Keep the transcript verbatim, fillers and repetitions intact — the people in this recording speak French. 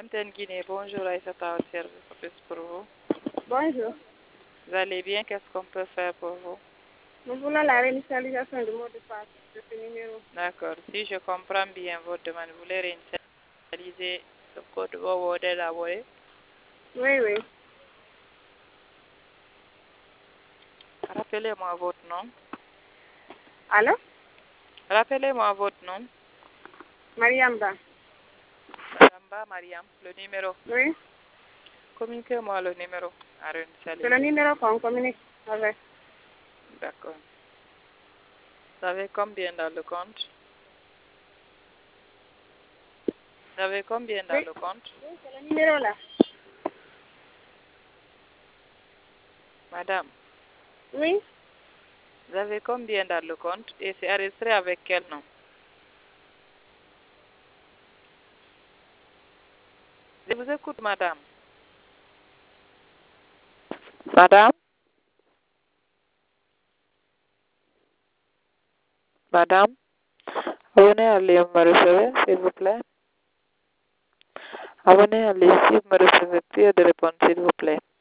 M T N Guinée, bonjour Aïssata au service pour vous. Bonjour. Vous allez bien? Qu'est-ce qu'on peut faire pour vous? Nous voulons la réinitialisation du mot de passe de ce numéro. D'accord. Si je comprends bien votre demande, vous voulez réinitialiser le code Word élaboré? Oui, oui. Rappelez-moi votre nom. Allô? Rappelez-moi votre nom. Mariamba. Mariamba, Mariam, le numéro. Oui. Communiquez-moi le numéro à C'est réinitialiser. le numéro qu'on communique avec. D'accord. Vous avez combien dans le compte? Vous avez combien dans Oui. le compte? Oui, c'est le numéro là. Madame, Oui. vous avez combien dans le compte et c'est enregistré avec quel nom? Je vous écoute, madame. Madame? Madame? Abonnez à l'I M, me recevez, s'il vous plaît. Abonnez à l'I M, si vous me recevez, priez de répondre, s'il vous plaît.